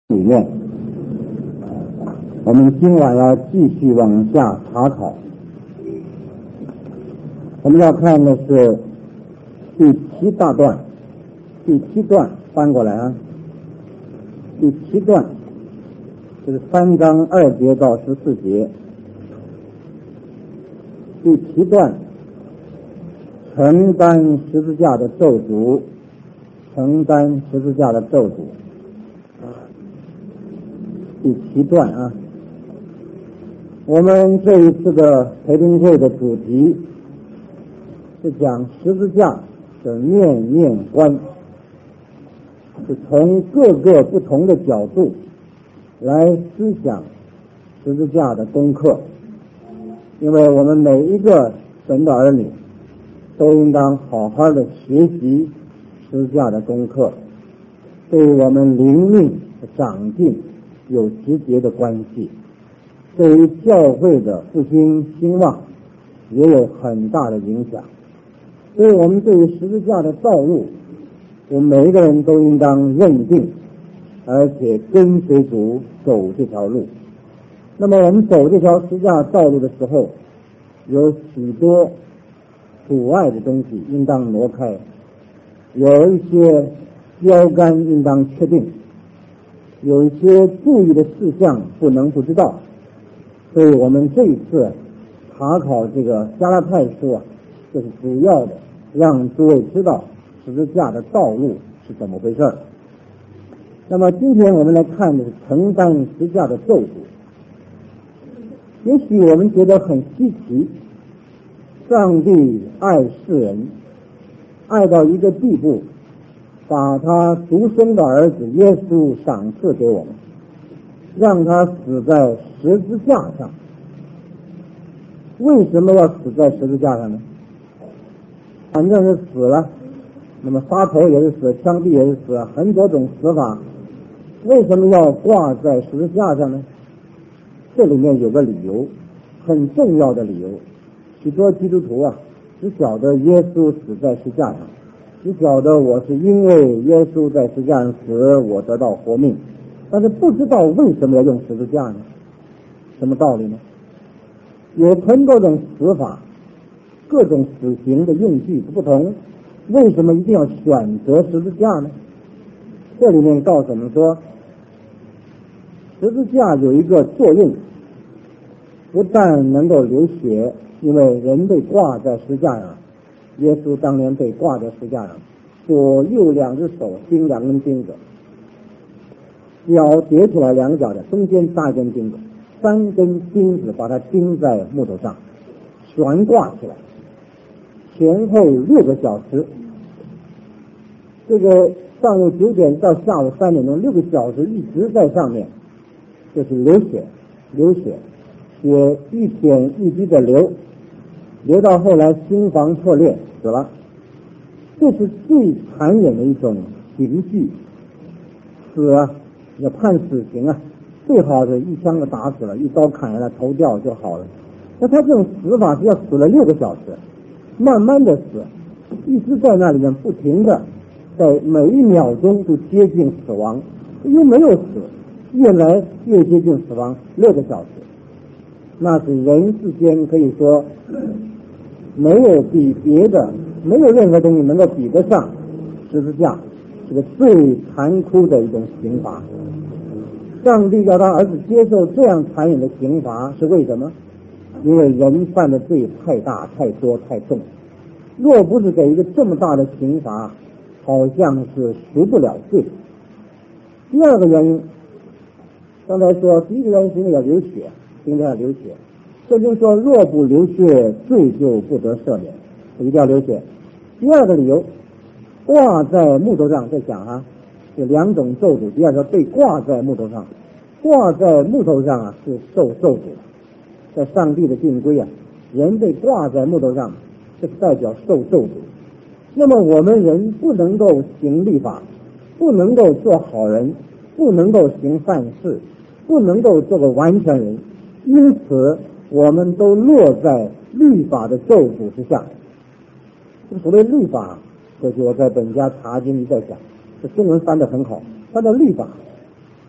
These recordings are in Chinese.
里面，我们今晚要继续往下查考。我们要看的是第7大段，第7段翻过来啊，第7段就是3章2节到14节。第7段承担十字架的咒诅，承担十字架的咒诅。第7段啊，我们这一次的培灵会的主题是讲十字架的面面观，是从各个不同的角度来思想十字架的功课。因为我们每一个神的儿女都应当好好的学习十字架的功课，对我们灵命的长进有直接的关系，对于教会的复兴兴旺也有很大的影响。所以我们对于十字架的道路，我们每一个人都应当认定，而且跟随主走这条路。那么我们走这条十字架道路的时候，有许多阻碍的东西应当挪开，有一些标杆应当确定，有一些注意的事项不能不知道。所以我们这一次查考这个加拉太书啊，就是主要的让诸位知道十字架的道路是怎么回事。那么今天我们来看的是承担十字架的咒诅。也许我们觉得很稀奇，上帝爱世人，爱到一个地步，把他独生的儿子耶稣赏赐给我们，让他死在十字架上。为什么要死在十字架上呢？反正是死了，那么杀头也是死，枪毙也是死，很多种死法。为什么要挂在十字架上呢？这里面有个理由，很重要的理由。许多基督徒啊，只晓得耶稣死在十字架上，只晓得我是因为耶稣在十字架上死，我得到活命，但是不知道为什么要用十字架呢？什么道理呢？有很多种死法，各种死刑的用具不同，为什么一定要选择十字架呢？这里面告诉我们说，十字架有一个作用，不但能够流血，因为人被挂在十字架上，耶稣当年被挂在十字架上，左右2只手钉2根钉子，脚叠起来2个脚的，中间扎1根钉子，3根钉子把它钉在木头上，悬挂起来，前后6个小时。这个上午9点到下午3点钟，6个小时一直在上面，就是流血，血一点一滴的流到后来心房破裂死了。这是最残忍的一种刑具，死啊，要判死刑啊，最好是一枪就打死了，一刀砍下来头掉就好了。那他这种死法是要死了6个小时，慢慢的死，一直在那里面不停的，在每1秒钟都接近死亡，又没有死，越来越接近死亡，6个小时。那是人世间可以说没有比别的，没有任何东西能够比得上十字架这个最残酷的一种刑罚。上帝要他儿子接受这样残忍的刑罚是为什么？因为人犯的罪太大太多太重，若不是给一个这么大的刑罚，好像是赎不了罪。第二个原因，刚才说第一个原因是因为要流血，应该要流血。这就是说，若不流血，罪就不得赦免，一定要流血。第二个理由，挂在木头上，在讲啊，有2种咒诅。第二个被挂在木头上，挂在木头上啊是受咒诅，在上帝的定规啊，人被挂在木头上，这是代表受咒诅。那么我们人不能够行律法，不能够做好人，不能够行善事，不能够做个完全人，因此我们都落在律法的咒诅之下。这个所谓律法，过去我在本家查经里在讲，这中文翻得很好，翻到律法。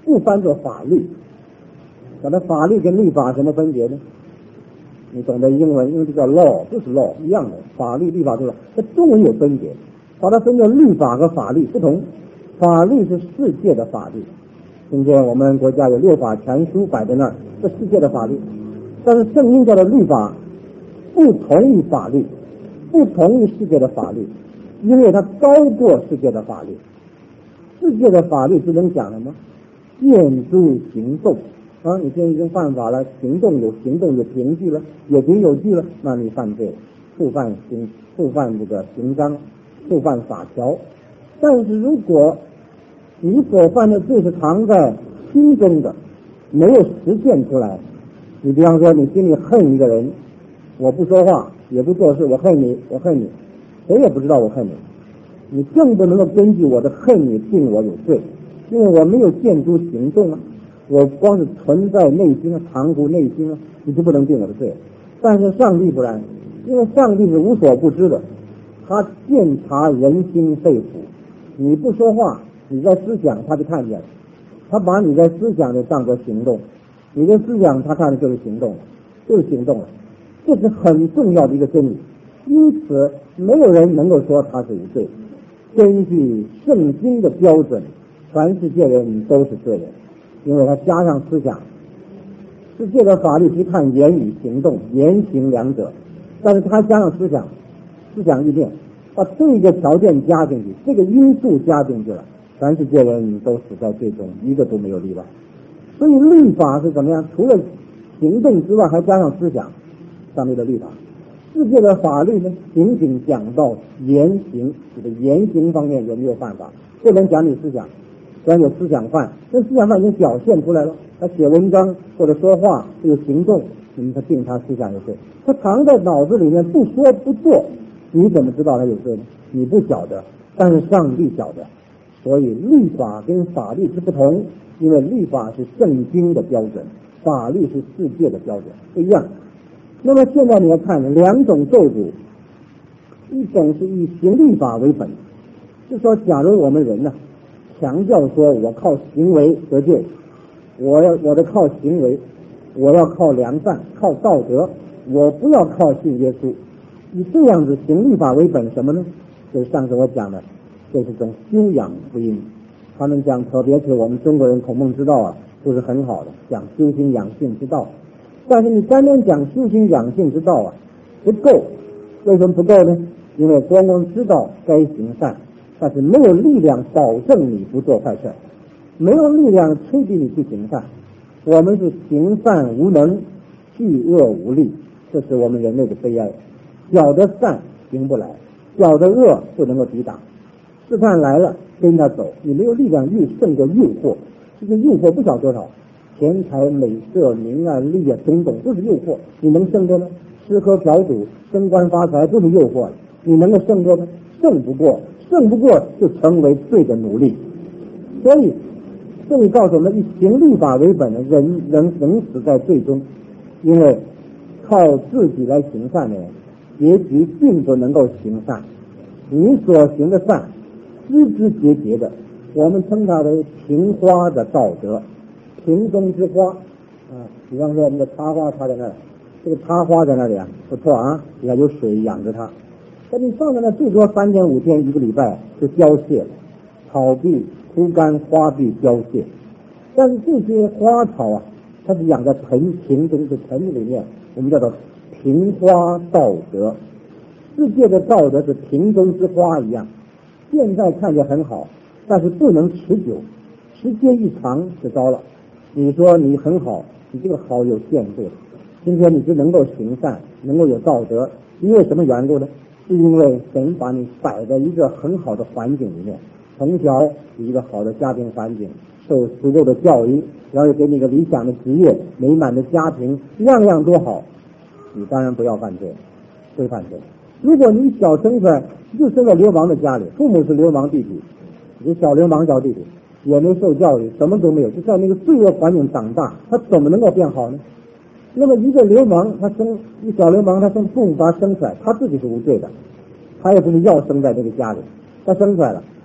不翻作法律。那么法律跟律法怎么分别呢？你懂得英文，因为这叫 law， 不是 law 一样的，法律、律法都是。这中文有分别，把它分作律法和法律不同。法律是世界的法律，今天我们国家有6法全书摆在那儿，这世界的法律。但是圣经叫的律法不同于法律，不同于世界的法律，因为它高过世界的法律。世界的法律只能讲什么？见诸行动啊！你现在已经犯法了，行动有凭据了，有凭有据了，那你犯罪了，触犯这个刑章，触犯法条。但是如果你所犯的罪是藏在心中的，没有实现出来，你比方说你心里恨一个人，我不说话也不做事，我恨你，谁也不知道我恨你，你更不能够根据我的恨你定我有罪，因为我没有见诸行动啊，我光是存在内心啊，藏乎内心啊，你就不能定我的罪。但是上帝不然，因为上帝是无所不知的，他鉴察人心肺腑，你不说话，你在思想他就看见了，他把你在思想里当作行动，你的思想他看的就是行动了，这是很重要的一个真理。因此没有人能够说他是无罪，根据圣经的标准，全世界人都是罪人，因为他加上思想。世界的法律只看言语行动，言行两者，但是他加上思想意念，把这个条件加进去，这个因素加进去了，全世界人都死在罪中，一个都没有例外。所以律法是怎么样？除了行动之外，还加上思想上面的律法。世界的法律呢，仅仅讲到言行，这个言行方面有没有犯法，不能讲你思想。虽然有思想犯，这思想犯已经表现出来了，他写文章或者说话有行动，他定他思想有罪。他藏在脑子里面不说不做，你怎么知道他有罪呢？你不晓得，但是上帝晓得。所以律法跟法律是不同，因为律法是圣经的标准，法律是世界的标准，不一样。那么现在你要看两种咒诅，一种是以行律法为本，就说假如我们人呢，强调说我靠行为得救，我的靠行为，我要靠良善，靠道德，我不要靠信耶稣，以这样子行律法为本，什么呢？就是上次我讲的，这是种修养福音。他们讲，特别是我们中国人孔孟之道啊，都是很好的，讲修心养性之道。但是你单单讲修心养性之道啊，不够。为什么不够呢？因为光知道该行善，但是没有力量保证你不做坏事，没有力量催逼你去行善。我们是行善无能，去恶无力，这是我们人类的悲哀。晓得善行不来，晓得恶不能够抵挡。试探来了，跟他走，你没有力量胜过诱惑。这个诱惑不晓多少，钱财、美色、名啊、利啊，种种都是诱惑，你能胜过吗？吃喝嫖赌、升官发财都是诱惑，你能够胜过吗？胜不过就成为罪的奴隶。所以这里告诉我们，以行律法为本的人仍死在罪中，因为靠自己来行善的人，结局并不能够行善。你所行的善，枝枝节节的，我们称它为瓶花的道德，瓶中之花啊。比方说我们的插花插在那儿，这个插花在那里啊，不错啊，底下有水养着它。但你放在那最多3天5天1个礼拜就凋谢了，草壁枯干，花壁凋谢。但是这些花草啊，它是养在瓶中的盆里面，我们叫做瓶花道德。世界的道德是瓶中之花一样，现在看着很好，但是不能持久，时间一长就糟了。你说你很好，你这个好有限度的，今天你只能够行善，能够有道德，因为什么缘故呢？是因为神把你摆在一个很好的环境里面，从小一个好的家庭环境，受足够的教育，然后又给你一个理想的职业，美满的家庭，样样都好，你当然不要犯罪，会犯罪。如果你小生出来就生在流氓的家里，父母是流氓弟弟，你小流氓小弟弟，也没受教育，什么都没有，就在那个罪恶环境长大，他怎么能够变好呢？那么一个流氓，一小流氓，他父母把他生出来，他自己是无罪的，他也不是要生在这个家里，他生出来了，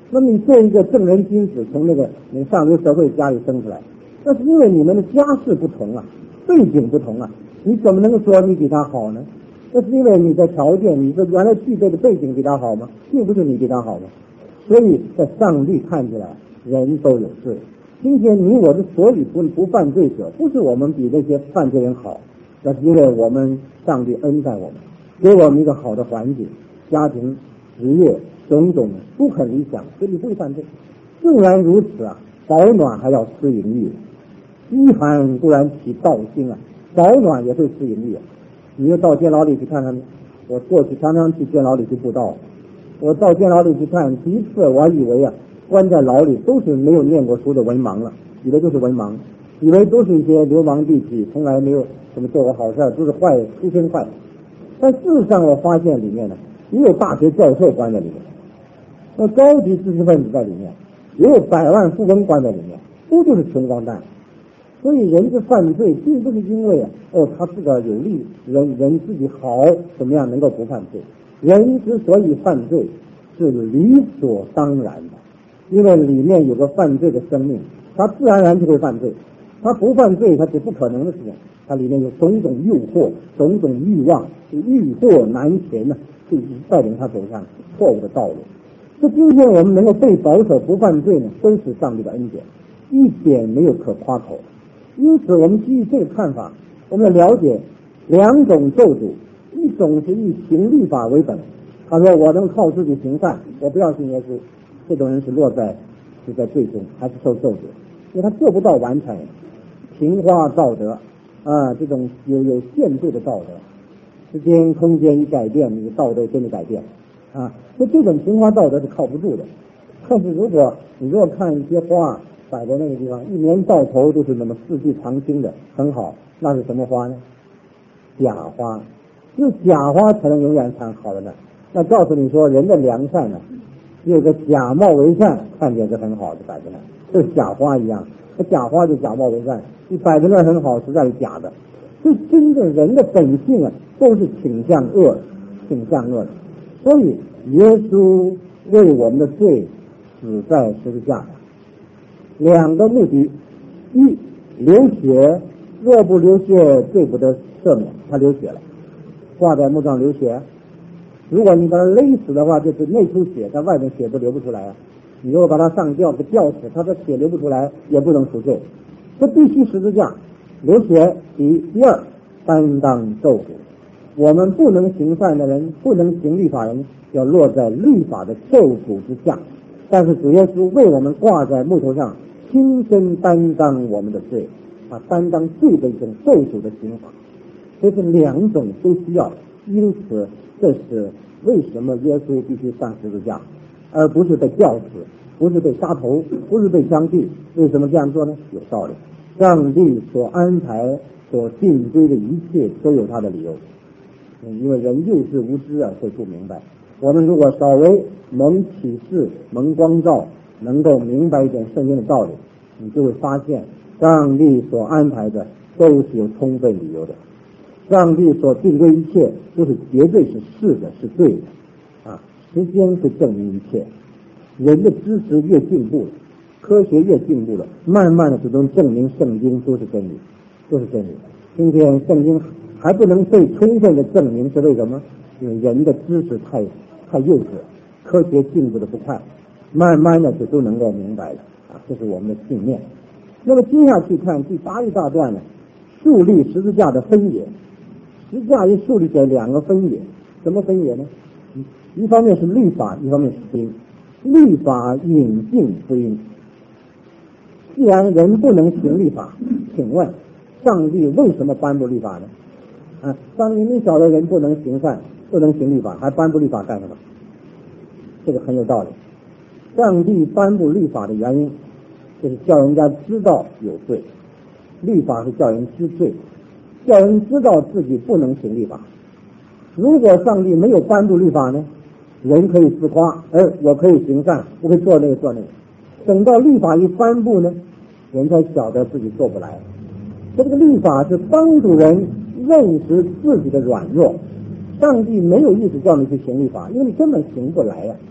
那么你做一个正人君子，从那个上流社会家里生出来，那是因为你们的家世不同啊，背景不同啊，你怎么能够说你比他好呢？那是因为你的条件，你的原来具备的背景比他好吗？并不是你比他好吗？所以在上帝看起来，人都有罪。今天你我之所以不犯罪者，不是我们比那些犯罪人好，那是因为我们上帝恩待我们，给我们一个好的环境，家庭、职业种种都很理想，所以你不会犯罪。纵然如此啊，保暖还要吃淫欲，饥寒固然起盗心啊，保暖也会吃淫欲啊。你就到监牢里去看看，我过去常常去监牢里去布道，我到监牢里去看，第一次我还以为啊，关在牢里都是没有念过书的文盲了，以为都是文盲，以为都是一些流氓地痞，从来没有怎么做过好事，都是坏出身坏。但事实上我发现里面呢，也有大学教授关在里面，那高级知识分子在里面，也有百万富翁关在里面，都就是穷光蛋。所以人之犯罪并不是因为他自个儿有利，人自己好怎么样能够不犯罪。人之所以犯罪是理所当然的，因为里面有个犯罪的生命，他自然而然就会犯罪。他不犯罪他是不可能的事情，他里面有种种诱惑，种种欲望，欲壑难填呢，就带领他走上错误的道路。这今天我们能够被保守不犯罪呢，都是上帝的恩典，一点没有可夸口。因此我们基于这个看法，我们要了解两种咒诅，一种是以行律法为本，他说我能靠自己行善，我不要信耶稣，这种人是在罪中，还是受咒诅，因为他做不到完成平花道德啊，这种有限度的道德，时间空间一改变，你的道德真的改变啊，所以这种平花道德是靠不住的。但是如果看一些花摆在那个地方，一年到头都是那么四季常青的，很好，那是什么花呢？假花，只有假花才能永远看好的呢。那告诉你说，人的良善呢，有个假冒为善，看见是很好的摆在那，就是假花一样。那假花就假冒为善，你摆在那很好，实在是假的。所以真正人的本性啊，都是倾向恶的。所以耶稣为我们的罪死在十字架上，两个目的：一，流血，若不流血，罪不得赦免，他流血了，挂在木上流血。如果你把他勒死的话，就是内出血，但外面血都流不出来啊。你如果把他上吊给吊死，他的血流不出来，也不能赎罪。这必须十字架流血。第二，担当咒诅。我们不能行善的人，不能行律法人，要落在律法的咒诅之下。但是主耶稣为我们挂在木头上，亲身担当我们的罪，担当罪的一种咒诅的刑罚。所以这两种都需要，因此这是为什么耶稣必须上十字架，而不是被吊死，不是被杀头，不是被枪毙。为什么这样做呢？有道理。上帝所安排所定规的一切都有他的理由，因为人幼稚无知所以不明白。我们如果稍微蒙启示蒙光照，能够明白一点圣经的道理，你就会发现上帝所安排的都是有充分理由的。上帝所定规一切都是绝对是是的，是对的时间会证明一切。人的知识越进步了，科学越进步了，慢慢的就能证明圣经都是真理，都是真理。今天圣经还不能被充分的证明，是为什么？因为人的知识太幼稚，科学进步的不快，慢慢的就都能够明白了这是我们的信念。那么接下去看第8一大段呢，树立十字架的分野。十字架又树立在两个分野，什么分野呢？一方面是律法，一方面是福音。律法引进福音。既然人不能行律法，请问上帝为什么颁布律法呢？上帝你晓得人不能行善，不能行律法，还颁布律法干什么？这个很有道理。上帝颁布律法的原因，就是叫人家知道有罪。律法是叫人知罪，叫人知道自己不能行律法。如果上帝没有颁布律法呢，人可以自夸，我可以行善，我可以做那个。等到律法一颁布呢，人才晓得自己做不来。这个律法是帮助人认识自己的软弱。上帝没有意思叫你去行律法，因为你根本行不来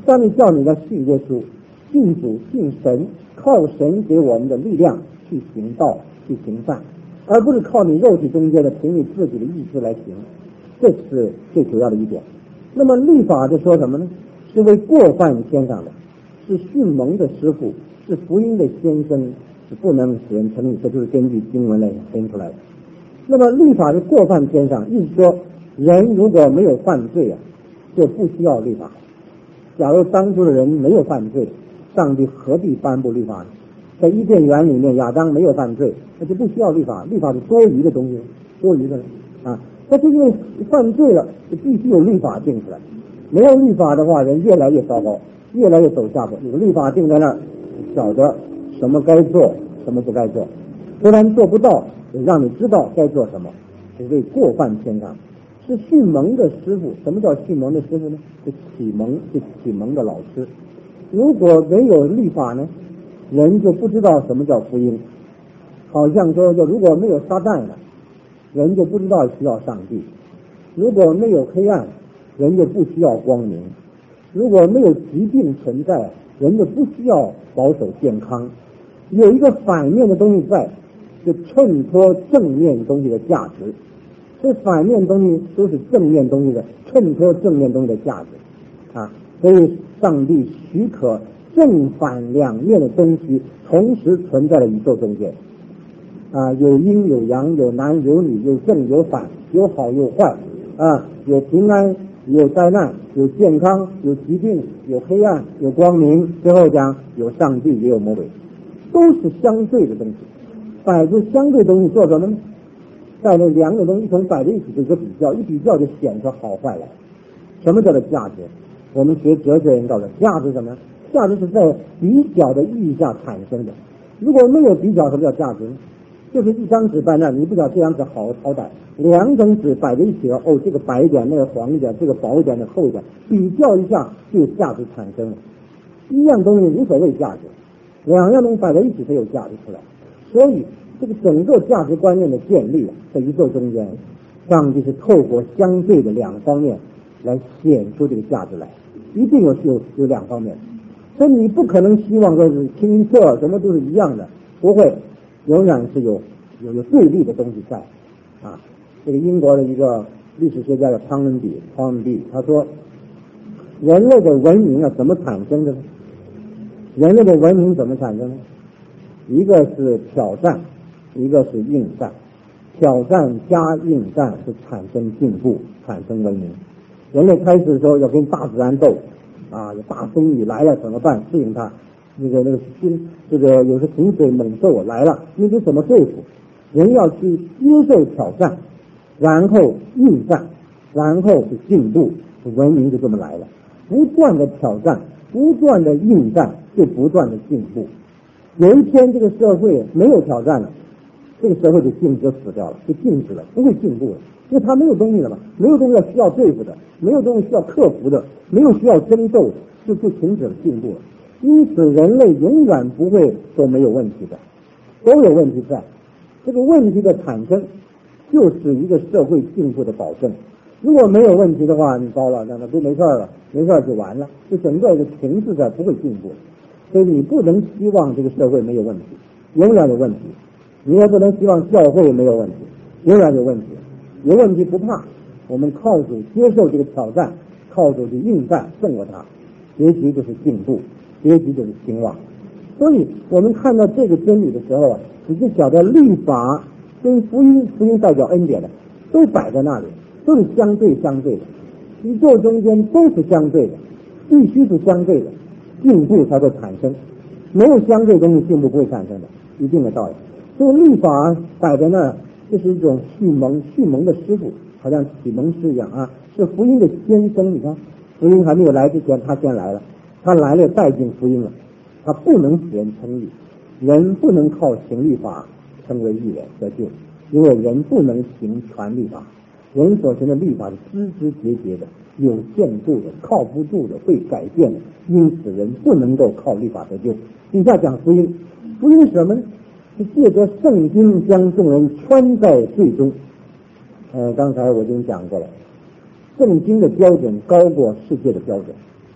上帝叫你要信耶稣，信主，信神，靠神给我们的力量去行道，去行善，而不是靠你肉体中间的凭你自己的意志来行，这是最主要的一点。那么律法就说什么呢？是为过犯添上的，是训蒙的师傅，是福音的先生，是不能使人称义，这就是根据经文来分出来的。那么律法是过犯添上，意思说人如果没有犯罪就不需要律法。假如当初的人没有犯罪，上帝何必颁布律法呢？在伊甸园里面，亚当没有犯罪，那就不需要律法，律法是多余的东西，多余的啊。但是因为犯罪了，就必须有律法定出来。没有律法的话，人越来越糟糕，越来越走下坡。有律法定在那儿，晓得什么该做，什么不该做。虽然做不到，也让你知道该做什么，是为过犯添上。是训蒙的师傅。什么叫训蒙的师傅呢？是启蒙的老师。如果没有律法呢，人就不知道什么叫福音。好像说，如果没有撒旦了，人就不知道需要上帝；如果没有黑暗，人就不需要光明；如果没有疾病存在，人就不需要保守健康。有一个反面的东西在，就衬托正面东西的价值。这反面东西都是正面东西的，衬托正面东西的价值啊。所以上帝许可正反两面的东西同时存在的宇宙中间啊，有阴有阳，有男有女，有正有反，有好有坏啊，有平安有灾难，有健康有疾病，有黑暗有光明，最后讲有上帝也有魔鬼，都是相对的东西。摆出相对东西做什么呢？在那两个东西一同摆在一起做一个比较，一比较就显出好坏来。什么叫做价值？我们学哲学人告诉价值什么？价值是在比较的意义下产生的。如果没有比较，什么叫价值呢？就是一张纸摆那，你不知道这张纸好歹，两张纸摆在一起了，这个白一点，那个黄一点，这个薄一点，那个厚一点，比较一下就有价值产生了。一样东西无所谓价值，两样东西摆在一起才有价值出来。所以这个整个价值观念的建立在宇宙中间，上帝是透过相对的两方面来显出这个价值来，一定有两方面。所以你不可能希望说是清澈什么都是一样的，不会，仍然是有对立的东西在啊。这个英国的一个历史学家叫汤恩比，他说人类的文明怎么产生的呢？人类的文明怎么产生呢？一个是挑战，一个是应战。挑战加应战是产生进步，产生文明。人类开始的时候要跟大自然斗啊，有大风雨来了怎么办？适应它。这个有时洪水猛兽来了，你得怎么对付？人要去接受挑战，然后应战，然后是进步，文明就这么来了。不断的挑战，不断的应战，就不断的进步。有一天这个社会没有挑战了，这个社会就死掉了，就静止了，不会进步了，因为它没有东西了嘛，没有东西需要对付的，没有东西需要克服的，没有需要争斗的，就停止了进步了。因此人类永远不会都没有问题的，都有问题在。这个问题的产生就是一个社会进步的保证。如果没有问题的话，你糟了，那都没事了，没事就完了，就整个一个情势不会进步。所以你不能希望这个社会没有问题，永远有问题。你也不能希望教会没有问题，永远有问题。有问题不怕，我们靠主接受这个挑战，靠主去应战胜过它，结局就是进步，结局就是兴旺。所以我们看到这个真理的时候你就晓得律法跟福音代表恩典的都摆在那里，都是相对的，宇宙中间都是相对的，必须是相对的，进步才会产生。没有相对东西，进步不会产生的，一定的道理。所以律法摆在那儿，这是一种训蒙的师傅，好像启蒙师一样啊，是福音的先生。你看福音还没有来之前，他先来了，他来了带进福音了，他不能使人称义，人不能靠行律法成为义人得救，因为人不能行全律法，人所行的律法是枝枝节节的，有限度的，靠不住的，会改变的，因此人不能够靠律法得救。底下讲福音，福音是什么呢？是借着圣经将众人圈在罪中。刚才我已经讲过了，圣经的标准高过世界的标准，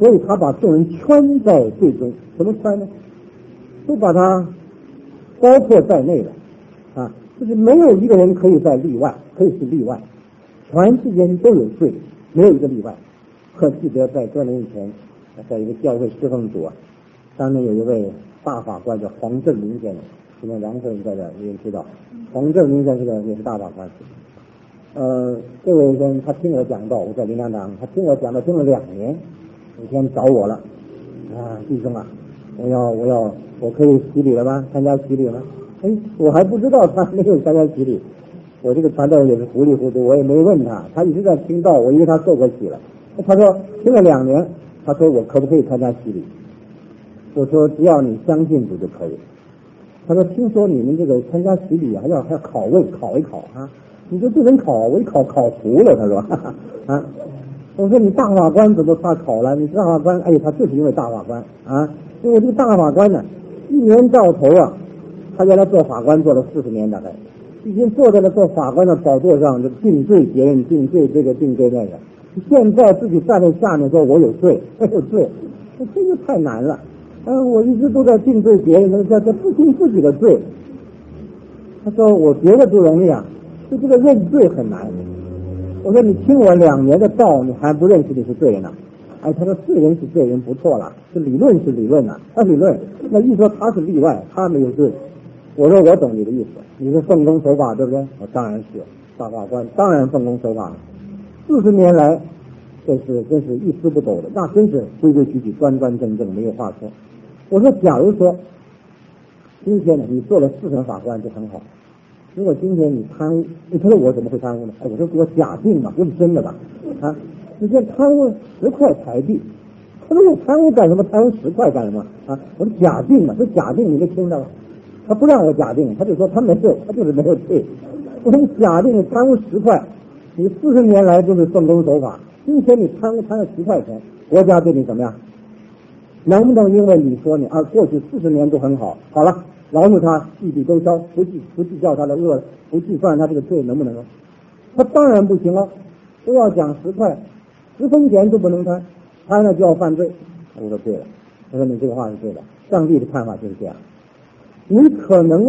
所以他把众人圈在最中。怎么圈呢？都把他包括在内了啊，就是没有一个人可以在例外，可以是例外，全世界都有罪，没有一个例外。可记得在多年以前，在一个教会侍奉组啊，当年有一位大法官叫黄正明先生，今天杨先生在这也知道，黄正明先生也是大法官。这位人他听我讲道，我在灵粮堂，他听我讲道听了2年，有天找我了啊，弟兄啊，我可以洗礼了吗？参加洗礼了吗？我还不知道他没有参加洗礼，我这个传道也是糊里糊涂，我也没问他，他一直在听道，我以为他受过洗了。他说听了2年，他说我可不可以参加洗礼？我说只要你相信主就可以。他说听说你们这个参加洗礼还要考一考啊，你说这人考我一考糊了，他说啊，我说你大法官怎么怕考了？你大法官，他就是因为大法官啊，因为这个大法官呢，1年到头啊，他原来做法官做了40年大概，已经坐在了做法官的宝座上，就定罪别人，定罪这个定罪那个。现在自己站在下面说我有罪，这个太难了。我一直都在定罪别人，在不听自己的罪。他说我别的不容易啊，就这个认罪很难。我说你听我2年的道，你还不认识你是罪人啊？他说罪人是罪人不错了，这理论是理论啊，理论。那一说他是例外，他没有罪。我说我懂你的意思，你是奉公守法对不对？我当然是，大法官当然奉公守法了。40年来，真是一丝不苟的，那真是规规矩矩、端端正正，没有话说。我说，假如说今天呢，你做了4审法官就很好。如果今天你贪污，他说我怎么会贪污呢？我说我假定嘛，不是真的吧？啊，你这贪污10块台币，他说我贪污干什么？贪污10块干什么？啊，我说假定嘛，这假定你没听到吗？他不让我假定，他就说他没有，他就是没有罪。我说你假定你贪污10块，你40年来就是奉公守法，今天你贪了10块钱，国家对你怎么样？能不能因为你说你过去40年都很好，好了，饶恕他一笔勾销，不计较他的恶，不计算他这个罪，能不能？他当然不行了，都要讲10块，10分钱都不能贪，贪了就要犯罪。我说对了，我说你这个话是对的，上帝的看法就是这样。你可能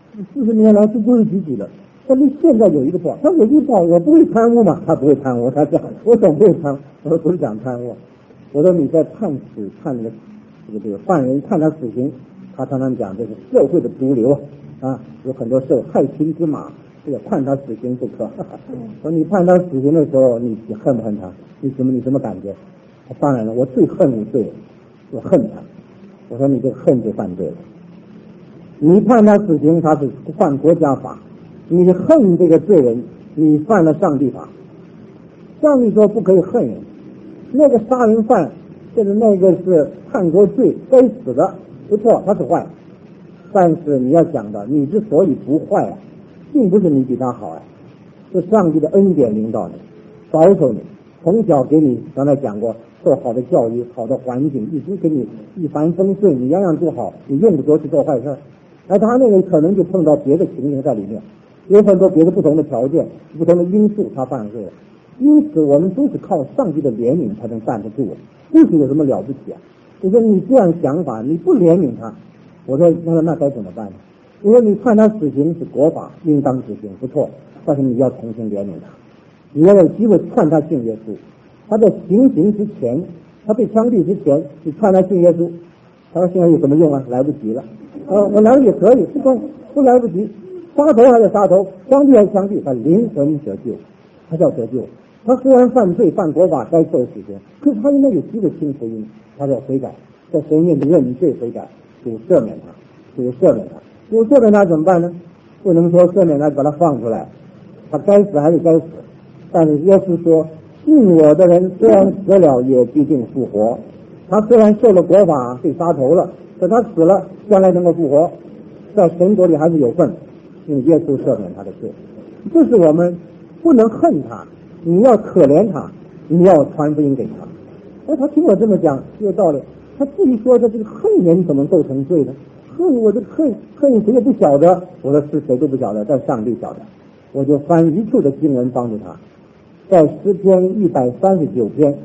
40年来是规规矩矩的，但是现在有一个不好，他有一个不好，我不会贪污嘛，他不会贪污，他讲我总不会贪污。我说不是讲贪污，我说你在判这个犯人判他死刑，他常常讲这是社会的毒瘤啊，有很多受害群之马，这个判他死刑不可。说你判他死刑的时候，你恨不恨他？你什么感觉？当然了，我最恨无罪，我恨他。我说你这个恨就犯罪了。你判他死刑，他是犯国家法；你恨这个罪人，你犯了上帝法。上帝说不可以恨人，那个杀人犯，就是那个是叛国罪该死的，不错，他是坏。但是你要讲的，你之所以不坏并不是你比他好是上帝的恩典领导你，保守你，从小给你刚才讲过，受好的教育，好的环境，一直给你一帆风顺，你样样都好，你用不着去做坏事。而他那个可能就碰到别的情形在里面，有很多别的不同的条件、不同的因素，他犯罪了。因此，我们都是靠上帝的怜悯才能站得住，不是有什么了不起啊！我说你这样想法，你不怜悯他，我说那该怎么办呢？我说你判他死刑是国法，应当执行，不错，但是你要同情怜悯他，你要有机会劝他信耶稣。他在行刑之前，他被枪毙之前，你劝他信耶稣，他说现在有什么用啊？来不及了。我来也可以，不来不及，杀头还是杀头，枪毙还是枪毙，他灵魂得救，他叫得救。他虽然犯罪犯国法该受死刑，可是他应该有机会听福音，他要悔改，在神面前认罪悔改，主赦免他，主赦免他怎么办呢？不能说赦免他把他放出来，他该死还是该死。但是耶稣说，信我的人虽然死了也必定复活。他虽然受了国法被杀头了，可他死了将来能够复活，在神国里还是有份，因为耶稣赦免他的罪。这是我们不能恨他，你要可怜他，你要传福音给他。他听我这么讲有道理，他至于说他这个恨人怎么构成罪呢？恨我的恨谁也不晓得，我说是谁都不晓得，但上帝晓得。我就翻一处的经文帮助他，在诗篇139篇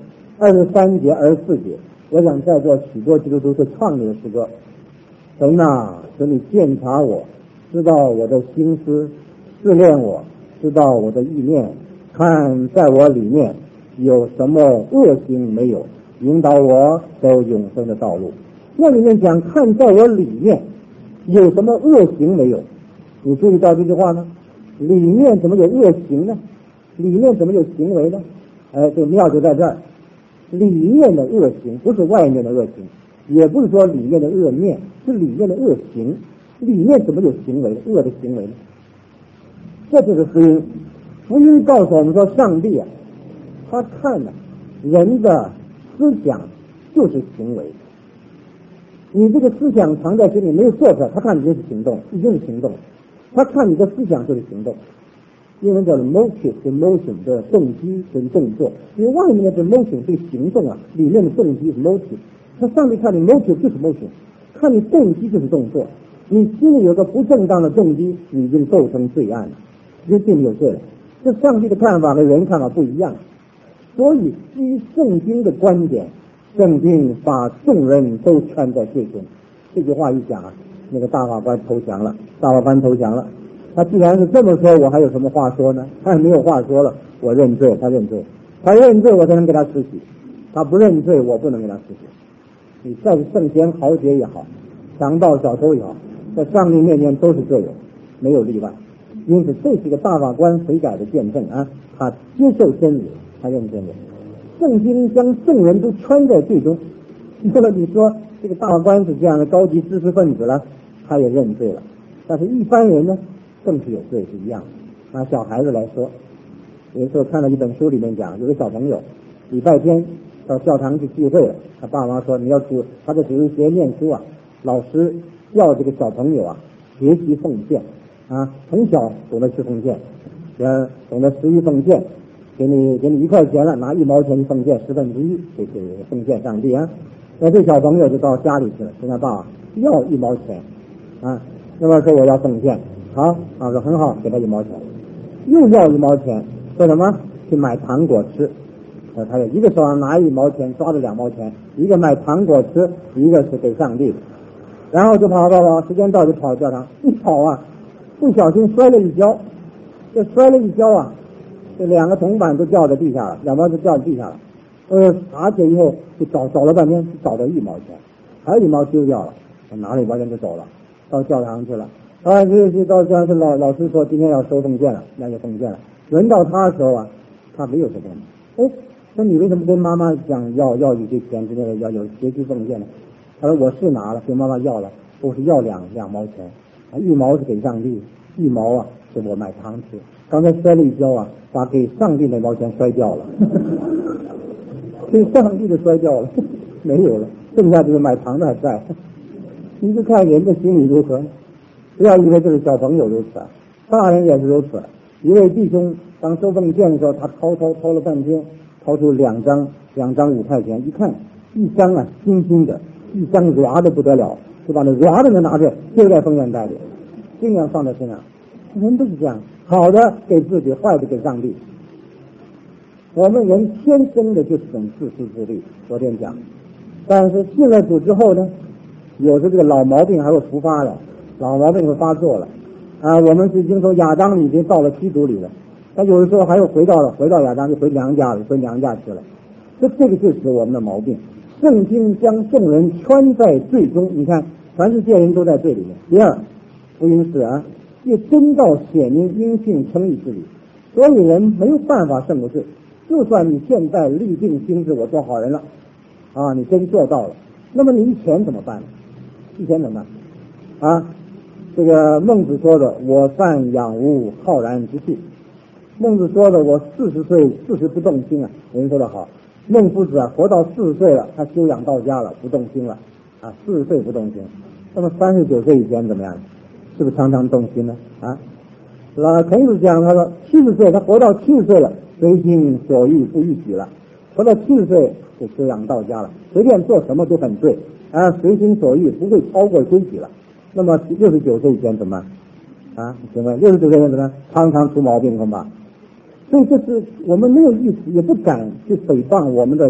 23节、24节，我想在座许多基督徒是唱这个诗歌。神啊，求你鉴察我，知道我的心思，试炼我，知道我的意念，看在我里面有什么恶行没有，引导我走永生的道路。那里面讲看在我里面有什么恶行没有，你注意到这句话呢？里面怎么有恶行呢？里面怎么有行为呢？这个妙就在这儿，里面的恶行不是外面的恶行，也不是说里面的恶念，是里面的恶行。里面怎么有行为，恶的行为呢？这就是福音。福音告诉我们说，上帝啊，他看了人的思想就是行为。你这个思想藏在心里没有做出来，他看你就是行动，已经是行动。他看你的思想就是行动。英文叫做 motive 跟 motion 的动机跟动作，因为外面的 motion 是行动啊，里面的动机是 motive。他上帝看你 motive 就是 motion， 看你动机就是动作。你心里有个不正当的动机，你已经构成罪案了，就定有罪了。这上帝的看法和人看法不一样，所以基于圣经的观点，圣经把众人都圈在罪中。这句话一讲啊，那个大法官投降了，他既然是这么说，我还有什么话说呢？他也没有话说了，我认罪，他认罪，我才能给他施洗，他不认罪，我不能给他施洗。你再是圣贤豪杰也好，强盗小偷也好，在上帝面前都是罪人，没有例外。因此，这是个大法官悔改的见证啊！他接受真理，他认真理。圣经将众人都圈在罪中。那么你说这个大法官是这样的高级知识分子了，他也认罪了。但是一般人呢，更是有罪是一样的。拿小孩子来说，有时候看到一本书里面讲，有个小朋友礼拜天到教堂去聚会了，他爸妈说你要主，他在主日学念书啊，老师要这个小朋友啊学习奉献啊，从小懂得去奉献，懂得11奉献，给你1块钱了，拿1毛钱去奉献1/10，这是奉献上帝啊。那这小朋友就到家里去了，跟他爸要1毛钱啊，那么说我要奉献，好，说很好，给他1毛钱，又要1毛钱，说什么？去买糖果吃。他有一个手上拿1毛钱，抓着2毛钱，一个买糖果吃，一个是给上帝，然后就跑，时间到就跑教堂，一跑啊，不小心摔了一跤，这摔了一跤啊，这2个铜板都掉在地下了，2毛就掉在地下了。爬起来以后就找了半天，找到1毛钱，还有1毛丢掉了，拿了1毛钱就走了，到教堂去了。就到教堂去，老师说今天要收奉献了，那就奉献了。轮到他的时候啊，他没有收奉献。那你为什么跟妈妈讲要有这钱之类的，要有学习奉献呢？他说我是拿了，跟妈妈要了，我是要2毛钱，1毛是给上帝，1毛啊是我买糖吃。刚才摔了一跤啊，把给上帝那毛钱摔掉了，给上帝的摔掉了，没有了，剩下就是买糖的还在。你就看人的心里如何，不要以为这是小朋友如此，大人也是如此。一位弟兄当收奉献的时候，他掏了半天，掏出2张5块钱，一看一张啊新新的，一张软的不得了，就把那软的拿着丢在奉献袋里，尽量放在身上。人都是这样，好的给自己，坏的给上帝。我们人天生的就是种自私自利，昨天讲。但是信了主之后呢，有时这个老毛病还会复发了，老毛病会发作了啊。我们是已经从亚当里已经到了七族里了，但有的时候还又回到亚当，就回娘家了，回娘家去了。这个就是我们的毛病。圣经将众人圈在罪中，你看全世界人都在罪里面。第二，福音是啊，借真道显明因信称义之理，所以人没有办法胜过罪。就算你现在立定心志，我做好人了啊，你真做到了，那么你以前怎么办呢？以前怎么办啊？这个孟子说的，我善养无浩然之气。孟子说的，我40岁40不动心啊，人说的好。孟夫子啊，活到40岁了，他修养到家了，不动心了啊，40岁不动心。那么39岁以前怎么样？是不是常常动心呢？啊，孔子讲，他说70岁，他活到70岁了，随心所欲不逾矩了。活到70岁就修养到家了，随便做什么都很对啊，随心所欲，不会超过规矩了。那么69岁以前怎么办啊？请问69岁以前怎么办？常常出毛病，恐怕。所以这是我们没有意思，也不敢去诽谤我们的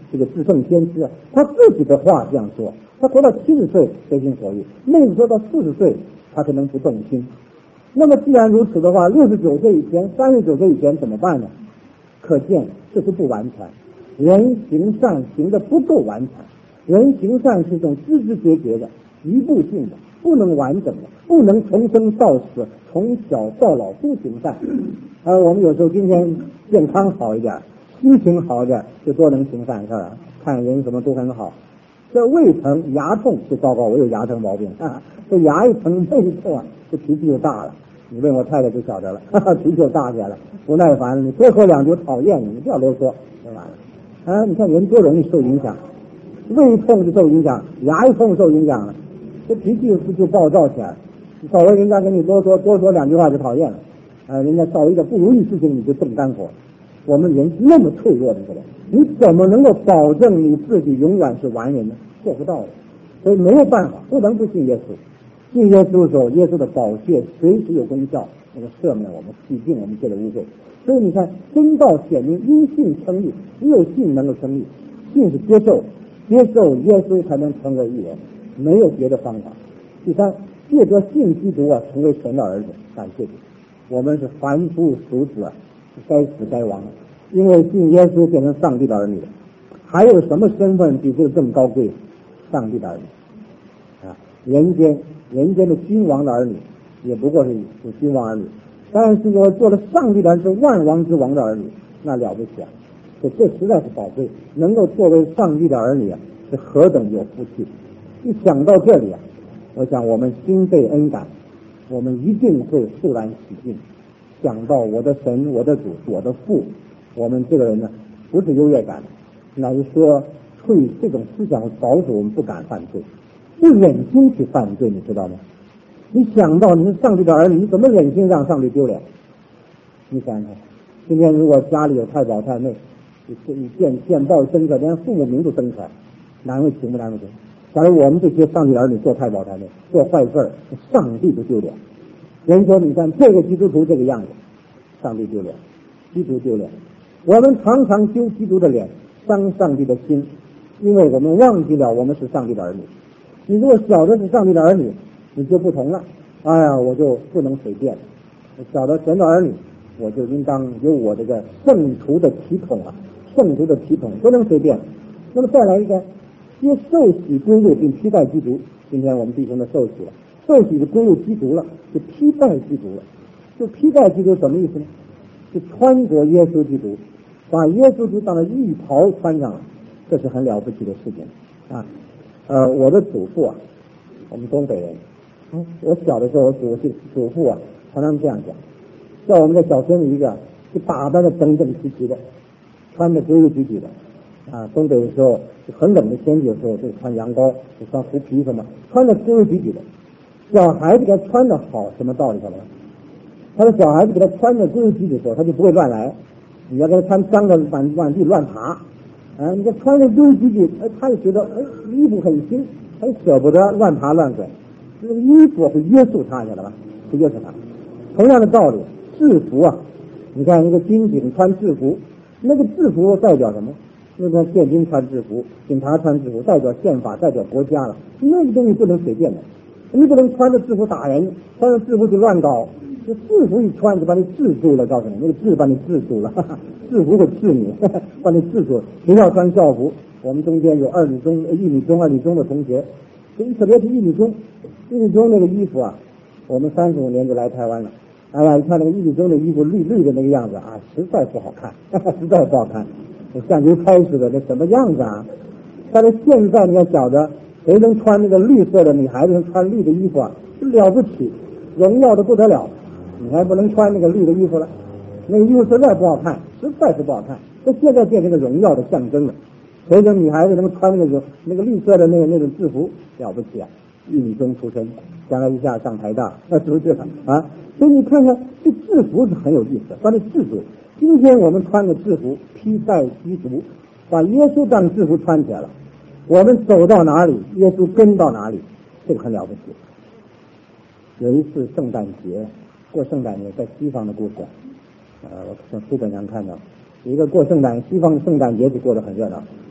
这个至圣先知啊，他自己的话这样说，他活到70岁随心所欲，妹子说到40岁他可能不动心。那么既然如此的话，69岁以前39岁以前怎么办呢？可见这是不完全，人行善行的不够完全，人行善是一种枝枝节节的一步性的，不能完整的，不能从生到死，从小到老都行善。我们有时候今天健康好一点，心情好一点，就多能行善事儿，看人什么都很好。这胃疼牙痛就糟糕，我有牙疼毛病啊，这牙一疼胃痛啊，这脾气就大了。你问我太太就晓得了，脾气就大起来了，不耐烦了，你多说两句讨厌你，不要啰嗦，对吧？你看人多容易受影响，胃痛就受影响，牙一痛受影响了，这脾气就暴躁起来了。稍微人家跟你啰嗦多说两句话就讨厌了，人家找一个不如意事情你就动肝火。我们人那么脆弱的，你怎么能够保证你自己永远是完人呢？做不到的，所以没有办法，不能不信耶稣。信耶稣的时候，耶稣的宝血随时有功效，那个赦免我们，洗净我们这个污秽。所以你看，真道显明，因信称义，只有信能够称义。信是接受耶稣才能成为义人，没有别的方法。第三，借着信基督啊，成为神的儿子。感谢主，我们是凡夫俗子啊，该死该亡，因为信耶稣变成上帝的儿女了。还有什么身份比这个更高贵？上帝的儿女啊，人间的君王的儿女，也不过是君王儿女。但是说做了上帝的儿女，万王之王的儿女，那了不起啊！这实在是宝贵，能够作为上帝的儿女啊，是何等有福气！一想到这里啊，我想我们心被恩感，我们一定会肃然起敬。想到我的神，我的主，我的父，我们这个人呢，不是优越感，乃是说出于这种思想保守我们不敢犯罪，不忍心去犯罪，你知道吗？你想到你是上帝的儿女，你怎么忍心让上帝丢脸？你想想看，今天如果家里有太保太妹，你见报登出来，连父母名都登出来，难为情不难为情？假如我们这些上帝的儿女做太保太妹，做坏事儿，上帝不丢脸。人说你看这个基督徒这个样子，上帝丢脸，基督丢脸。我们常常丢基督的脸，伤上帝的心，因为我们忘记了我们是上帝的儿女。你如果晓得是上帝的儿女，你就不同了。我就不能随便，晓得神的儿女，我就应当有我这个圣徒的体统啊，圣徒的体统不能随便。那么再来一个，因为受洗归入并披戴基督，今天我们弟兄的受洗了，受洗的归入基督了，就披戴基督了。就披戴基督什么意思呢？就穿着耶稣基督，把耶稣基督当了衣袍穿上了，这是很了不起的事情啊。我的祖父啊，我们东北人，我小的时候，我祖父啊，常常这样讲，叫我们的小孙子一个，就打扮的整整齐齐的，穿的规规矩矩的啊。东北的时候很冷的天气的时候，就穿羊羔，就穿狐皮什么，穿的规规矩矩的。小孩子给他穿的好，什么道理晓得吗？他的小孩子给他穿的规规矩矩的时候，他就不会乱来。你要给他穿脏的满地乱爬，你这穿的规规矩矩，他就觉得衣服很新，他舍不得乱爬乱滚。这个衣服会约束他，晓得吧？会约束他。同样的道理，制服啊，你看那个军警穿制服，那个制服代表什么？那个宪兵穿制服，警察穿制服，代表宪法，代表国家了。那个东西不能随便的，你不能穿着制服打人，穿着制服就乱搞。这制服一穿就把你制住了，告诉你，那个制把你制住了，制服会治你，把你制住。学校穿校服，我们中间有1女中、2女中的同学，特别是1女中那个衣服啊，我们35年就来台湾了。你看那个1女中的衣服绿的那个样子啊，实在不好看，实在不好看，像油菜似的，那什么样子啊？但是现在你要晓得，谁能穿那个绿色的女孩子能穿绿的衣服啊，了不起，荣耀的不得了。你还不能穿那个绿的衣服了，那个衣服实在不好看，实在是不好看。这现在变成个荣耀的象征了。所以说女孩子能穿那个绿色的那种制服，了不起啊！1女中出身，将来一下上台大，是不是啊？所以你看看这制服是很有意思，把你制服。今天我们穿个制服，披戴基督，把耶稣当制服穿起来了，我们走到哪里，耶稣跟到哪里，这个很了不起。有一次圣诞节，过圣诞节在西方的故事，我从书本上看到，一个过西方圣诞节就过得很热闹。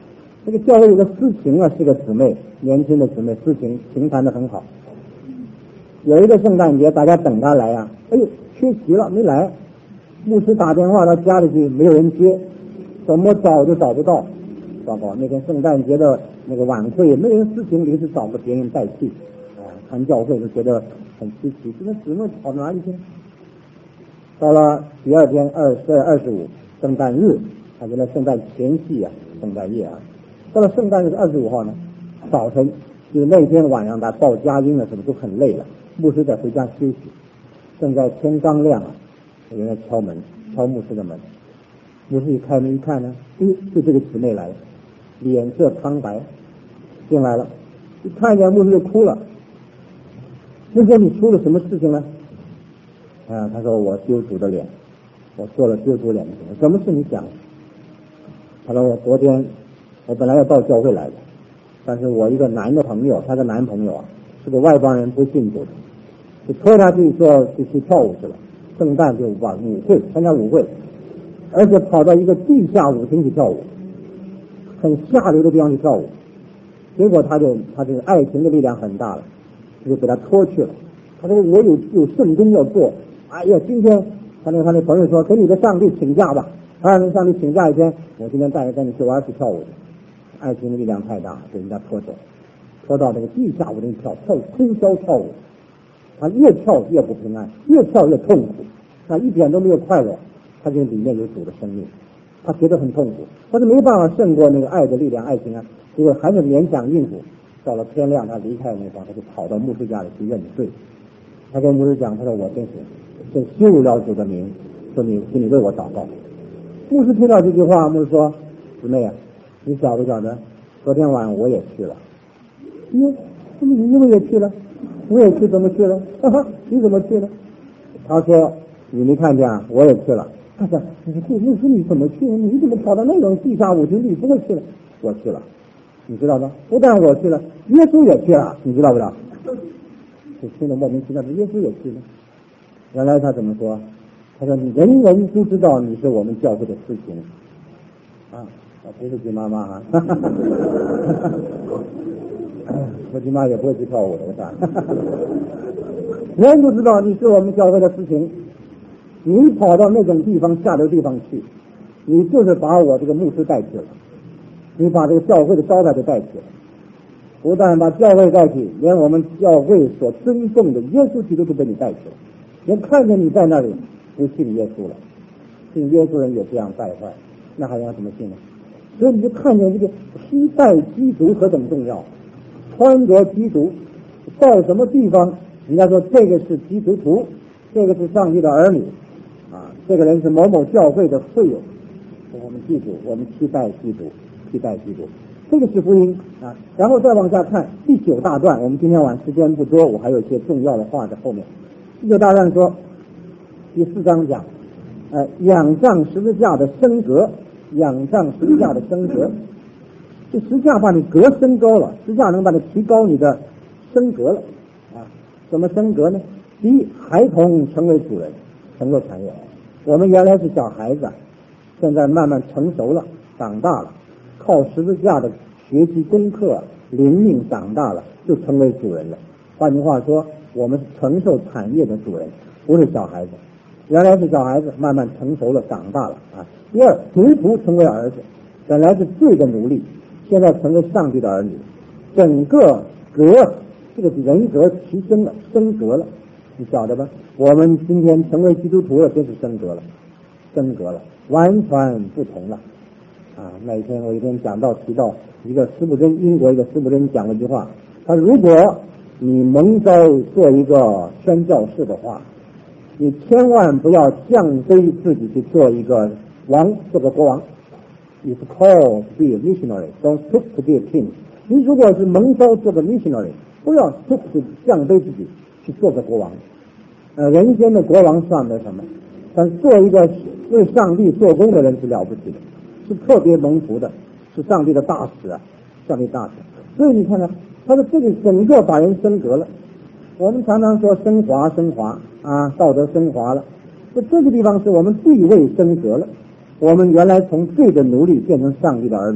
这个教会有个思琴啊，是个姊妹，年轻的姊妹，思琴琴弹得很好。有一个圣诞节，大家等她来啊，哎呦，缺席了，没来。牧师打电话到家里去，没有人接，怎么找都找不到。糟糕，那天圣诞节的那个晚会，没人司琴，临时找个别人代替。看教会就觉得很稀奇，这个姊妹跑哪里去？到了第二天25圣诞日，原来圣诞前夕啊，圣诞夜啊。到了圣诞日25号呢，早晨就是那天晚上他报佳音了，什么都很累了，牧师在回家休息。正在天刚亮啊，有人敲门，敲牧师的门。牧师一开门一看呢，就这个姊妹来了，脸色苍白进来了，一看见牧师就哭了。就说你出了什么事情呢？他说我丢主的脸，我做了丢主脸的事。什么事你讲？他说我昨天我本来要到教会来的，但是我一个男的朋友，他的男朋友啊是个外邦人，不信主的，就拖他去去跳舞去了。圣诞就晚舞会，参加舞会，而且跑到一个地下舞厅去跳舞，很下流的地方去跳舞。结果他这个爱情的力量很大了，就给他拖去了。他说我有圣工要做，哎呀，今天他那朋友说给你的上帝请假吧，跟上帝请假一天，我今天带你去玩去跳舞。爱情的力量太大，给人家拖走，拖到这个地下舞厅跳通宵跳舞。他越跳越不平安，越跳越痛苦，他一点都没有快乐。他这里面有主的生命，他觉得很痛苦，他是没办法胜过那个爱的力量，爱情啊，结果还是勉强应付。到了天亮，他离开那方，他就跑到牧师家里去认罪。他跟牧师讲，他说我真羞辱了主的名，说你为我祷告。牧师听到这句话，牧师说：姊妹啊，你晓不晓得昨天晚上我也去了？你也去了？我也去，怎么去了？你怎么去了？他说你没看见啊，我也去了。他说牧师你怎么去？你怎么跑到那种地下舞厅里？不会去了？我去了，你知道吗？不但我去了，耶稣也去了，你知道不知道？就听得莫名其妙，耶稣也去了。原来他怎么说？他说你人人都知道你是我们教会的司琴啊，不是金妈妈啊。我金妈也不会去跳舞的，我想。人都知道你是我们教会的司琴，你跑到那种地方下流地方去，你就是把我这个牧师带去了，你把这个教会的招待都带去了。不但把教会带去，连我们教会所尊重的耶稣基督都被你带去了。连看见你在那里不信耶稣了，信耶稣人也这样败坏，那还要怎么信呢？所以你就看见这个披戴基督何等重要，穿着基督到什么地方，人家说这个是基督徒，这个是上帝的儿女啊，这个人是某某教会的会友。我们记住，我们披戴基督，披戴基督。这个是福音啊，然后再往下看第9大段，我们今天晚时间不多，我还有一些重要的话在后面。第9大段说，第4章讲，仰仗十字架的升格，仰仗十字架的升格，这十字架把你格升高了，十字架能把你提高你的升格了啊？怎么升格呢？第一，孩童成为主人，成了产业。我们原来是小孩子，现在慢慢成熟了，长大了。靠十字架的学习功课，灵命长大了，就成为主人了。换句话说，我们是承受产业的主人，不是小孩子。原来是小孩子，慢慢成熟了，长大了啊。第二，奴仆成为儿子，本来是罪的奴隶，现在成为上帝的儿女。整个这个人格提升了，升格了，你晓得吧？我们今天成为基督徒了，真是升格了，升格了，完全不同了。那一天我一天讲到提到一个司布真，英国一个司布真讲了一句话，他如果你蒙召做一个宣教士的话，你千万不要降卑自己去做一个王，做个国王。It's called to be a missionary, don't stoop to be a king。 你如果是蒙召做个 missionary， 不要 stoop to 降卑自己去做个国王。人间的国王算得什么？但做一个为上帝做工的人是了不起的，是特别蒙福的，是上帝的大使啊，上帝大使。所以你看看，他的这个整个把人升格了。我们常常说升华啊，道德升华了。这个地方是我们地位升格了。我们原来从罪的奴隶变成上帝的儿女，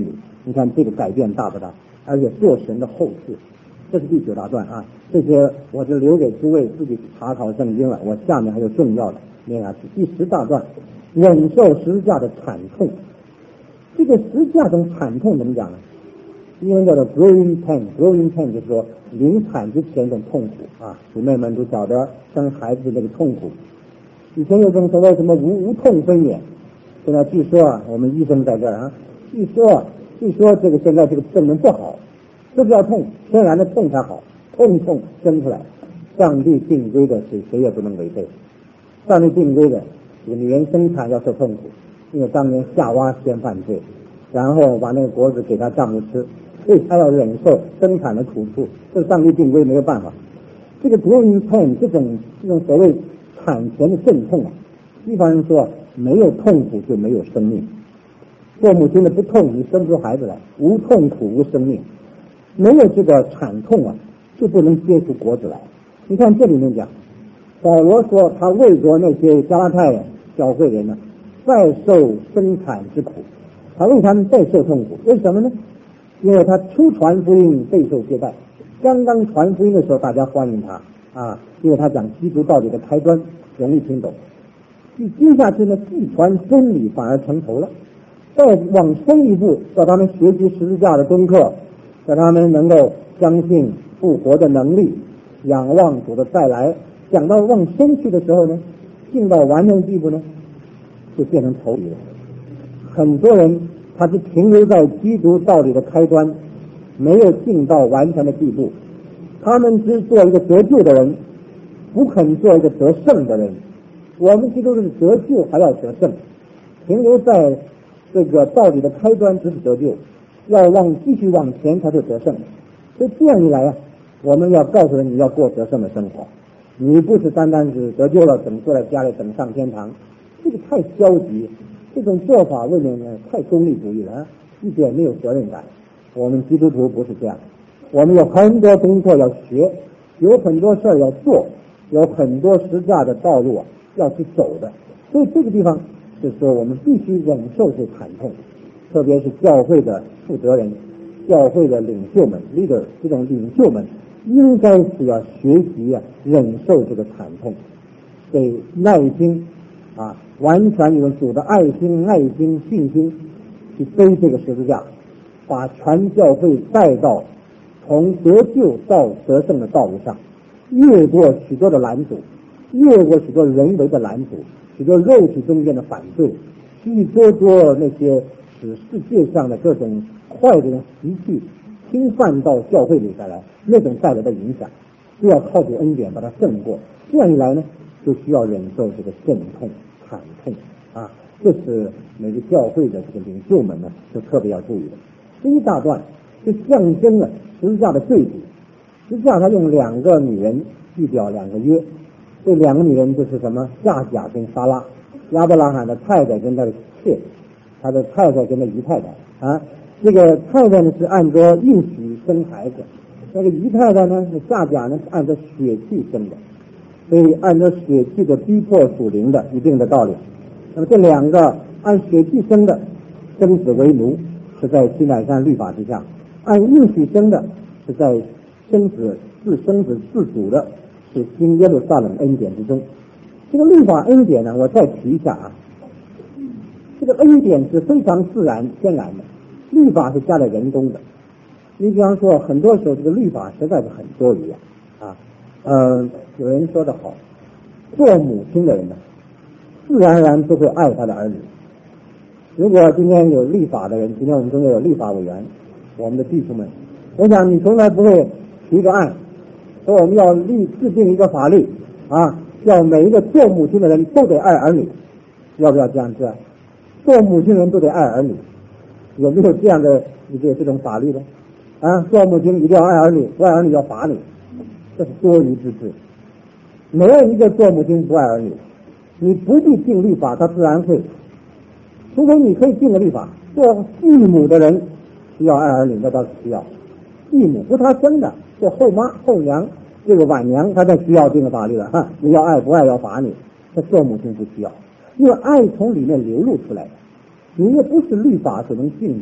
你看这个改变大不大？而且做神的后嗣，这是第9大段啊。这些我就留给诸位自己查考圣经了。我下面还有重要的念下去。第10大段，忍受十字架的惨痛。这个十字架中惨痛怎么讲呢？英文叫做 growing pain 就是说临产之前的痛苦啊。姊妹们都晓得生孩子的那个痛苦。以前有种所谓什么无痛分娩，现在据说啊，我们医生在这儿啊，据说这个现在这个证明不好，就是要痛，天然的痛才好，痛生出来。上帝定规的是谁也不能违背，上帝定规的女人生产要受痛苦，因为当年夏娃先犯罪，然后把那个果子给她丈夫吃，所以她要忍受生产的苦处，这是上帝定规，没有办法。这个 growing pain 这种所谓产前的阵痛啊，一般人说没有痛苦就没有生命。做母亲的不痛，你生出孩子来，无痛苦无生命。没有这个产痛啊，就不能结出果子来。你看这里面讲，保罗说他为着那些加拉太教会人呢，再受生产之苦，他为他们再受痛苦。为什么呢？因为他初传福音备受接待，刚刚传福音的时候大家欢迎他啊，因为他讲基督道理的开端，容易听懂。接下去呢，既传真理反而成头了，再往深一步，叫他们学习十字架的功课，叫他们能够相信复活的能力，仰望主的再来。讲到往深去的时候呢，进到完成地步呢，就变成头语了。很多人他是停留在基督道理的开端，没有进到完全的地步。他们只做一个得救的人，不肯做一个得胜的人。我们基督是得救还要得胜，停留在这个道理的开端只是得救，要继续往前才是得胜。所以这样一来啊，我们要告诉人你要过得胜的生活，你不是单单只得救了等坐在家里等上天堂，这个太消极，这种做法未免太功利主义了，一点没有责任感。我们基督徒不是这样，我们有很多功课要学，有很多事要做，有很多实价的道路要去走的。所以这个地方是说我们必须忍受这惨痛，特别是教会的负责人、教会的领袖们 leader 这种领袖们应该是要学习忍受这个惨痛，给耐心完全用主的爱心、信心去背这个十字架，把全教会带到从得救到得胜的道路上，越过许多的拦阻，越过许多人为的拦阻，许多肉体中间的反对，去多那些使世界上的各种坏的习气侵犯到教会里来，那种带来的影响，都要靠着恩典把它胜过。这样一来呢，就需要忍受这个阵痛、惨痛啊！这是每个教会的这个领袖们呢，都特别要注意的。这一大段就象征了十字架的对比。十字架他用2个女人预表2个约，这2个女人就是什么？夏甲跟撒拉，亚伯拉罕的太太跟他的妾，他的太太跟他姨太太啊。这个太太呢是按照应许生孩子，那个姨太太呢，夏甲呢是按照血气生的，所以按照血气的逼迫属灵的一定的道理。那么这2个按血气生的，生子为奴，是在西乃山律法之下；按应许生的，是在生子自主的，是新耶路撒冷恩典之中。这个律法恩典呢，我再提一下这个恩典是非常自然天然的，律法是加了人工的。你比方说，很多时候这个律法实在是很多余有人说得好，做母亲的人呢，自然而然都会爱他的儿女。如果今天有立法的人，今天我们中间有立法委员，我们的弟兄们，我想你从来不会提个案，说我们要制定一个法律叫每一个做母亲的人都得爱儿女，要不要这样子？做母亲的人都得爱儿女，有没有这样的这种法律呢？做母亲一定要爱儿女，不爱儿女要罚你，这是多余之至。没有一个做母亲不爱儿女，你不必定律法，他自然会。除非你可以定个律法，做继母的人需要爱儿女，那倒是需要。继母不是他生的，做后妈、后娘，这个晚娘，他才需要定个法律了你要爱不爱要罚你。他做母亲不需要，因为爱从里面流露出来的，你也不是律法所能禁止。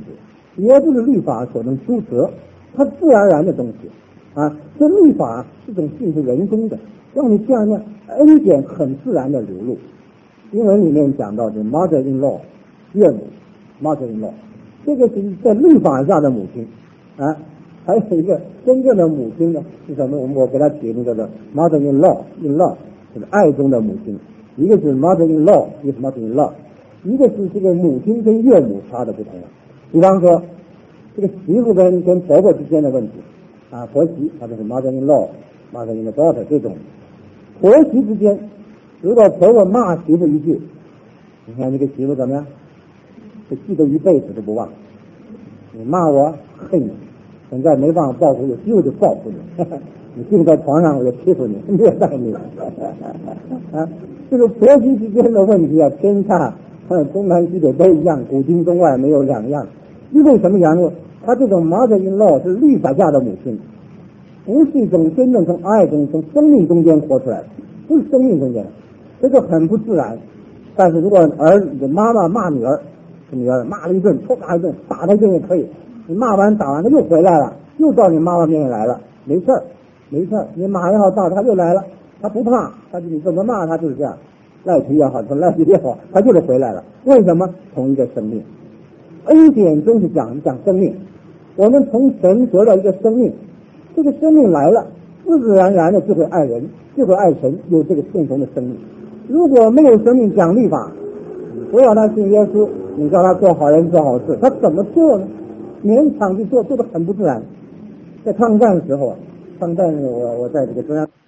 也不是律法所能修辞，它自然而然的东西啊。这律法是种近乎人工的，让你这样的恩典很自然的流露。英文里面讲到的 mother-in-law 岳母 mother-in-law， 这个是在律法下的母亲啊。还有一个真正的母亲呢是什么？我给他起名叫做 mother-in-law， 就是爱中的母亲。一个是 mother-in-law， 一个是 mother-in-law， 一个是这个母亲跟岳母差的不同了。比方说这个媳妇跟婆婆之间的问题啊，婆媳啊，就是 mother-in-law、mother-in-law daughter 这种婆媳之间，如果婆婆骂媳妇一句，你看这个媳妇怎么样？就记得一辈子都不忘。你骂我，恨你。现在没办法报复，有机会就报复你。你睡在床上，我就欺负你，虐待你。啊，这个婆媳之间的问题啊，天下东南西北都一样，古今中外没有两样。因为什么缘故？他这种 mother-in-law 是律法下的母亲，不是一种真正从爱中、从生命中间活出来的，不是生命中间的，这个很不自然。但是如果妈妈骂女儿，女儿骂了一顿，抽打一顿，打他一顿也可以。你骂完打完他又回来了，又到你妈妈面前来了，没事儿，没事儿，你骂也好打他又来了，他不怕，他就你怎么骂他就是这样，赖皮也好，从赖皮也好，他就是回来了。为什么？同一个生命，恩典中是讲生命，我们从神得到一个生命，这个生命来了，自自然然的就会爱人，就会爱神，有这个共同的生命。如果没有生命讲律法，你不要他信耶稣，你叫他做好人做好事，他怎么做呢？勉强去做，做得很不自然。在抗战的时候，抗战我在这个中央